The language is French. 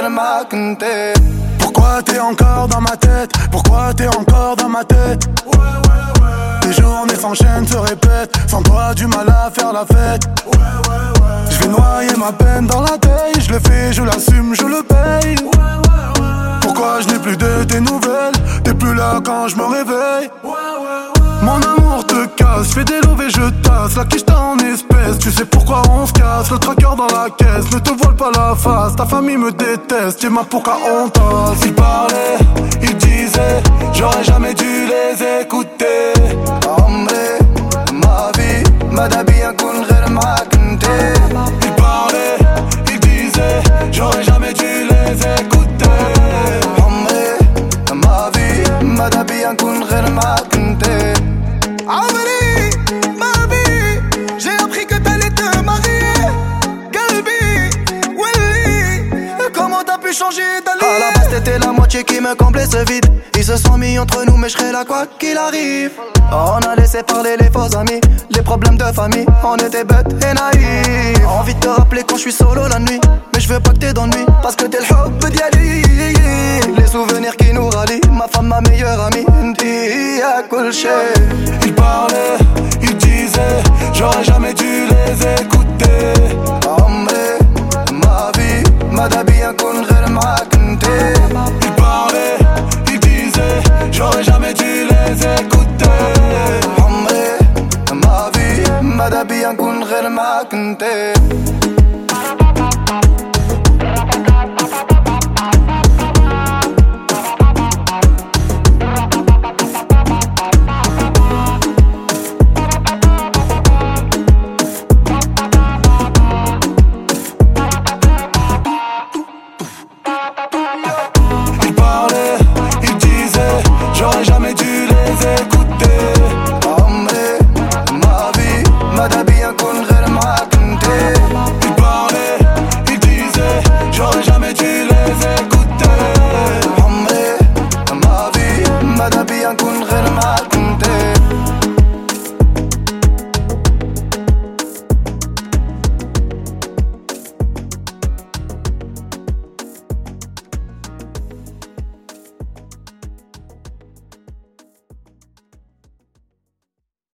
غير معاك انت. Pourquoi t'es encore dans ma tête? Pourquoi t'es encore dans ma tête? Tes journées s'enchaînent, se répètent. Sans toi, du mal à faire la fête. Je vais noyer ma peine dans la taille. Je le fais, je l'assume, je le paye. Pourquoi je n'ai plus de tes nouvelles? T'es plus là quand je me réveille. Mon amour te casse, fais des love et je tasse. La quiche t'as en espèces, tu sais pourquoi on se casse. Le tracker dans la caisse, ne te voile pas la face. Ta famille me déteste, tu m'as pour qu'à on tasse. Ils parlaient, ils disaient, j'aurais jamais dû les écouter. عمري ما في ماذا بيا نكون غير معاك انت. Ils parlaient, ils disaient, j'aurais jamais dû les écouter. عمري ما في ماذا بيا نكون غير معاك انت. عمري ما بي j'ai appris que t'allais te marier. Galbi, Willy, comment t'as pu changer d'allée? À la base t'étais la moitié qui me comblait ce vide. Ils se sont mis entre nous mais je serai là quoi qu'il arrive. On a laissé parler les faux amis. Les problèmes de famille, on était bêtes et naïfs. Envie de te rappeler quand je suis solo la nuit. Mais je veux pas que t'aies d'ennui parce que t'es le hub d'Yali. Les souvenirs qui nous rallient. Ma femme, ma meilleure amie. Ndi à kul shay. Ils parlaient, ils disaient, j'aurais jamais dû les écouter. عمري ما في ماذا بيا نكون غير معاك انت. Ils parlaient, ils disaient, j'aurais jamais dû les écouter. عمري ما في ماذا بيا نكون غير معاك انت.